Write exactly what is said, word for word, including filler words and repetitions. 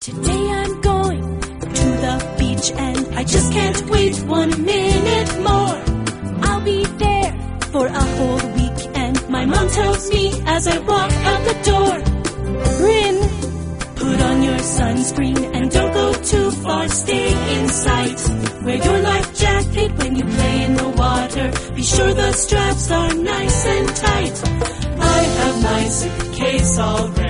Today I'm going to the beach and I just can't wait one minute more. I'll be there for a whole week and my mom tells me as I walk out the door, Rin, put on your sunscreen and don't go too far, stay in sight. Wear your life jacket when you play in the water, be sure the straps are nice and tight. I have my suitcase all ready.